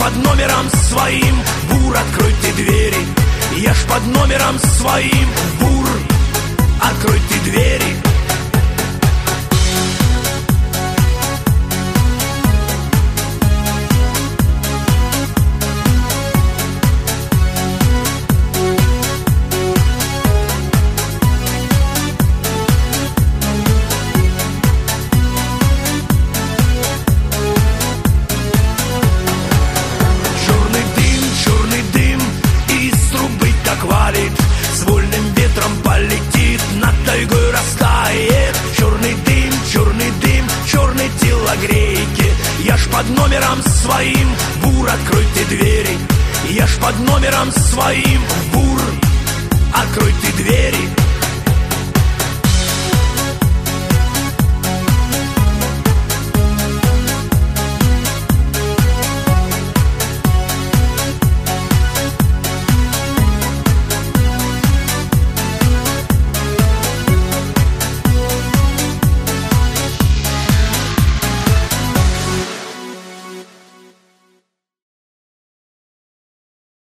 под номером своим, бур, откройте двери. Я ж под номером своим, бур, откройте двери. С вольным ветром полетит, над тайгой растает. Черный дым, черные телогрейки. Я ж под номером своим, бур, откройте двери. Я ж под номером своим, бур, откройте двери.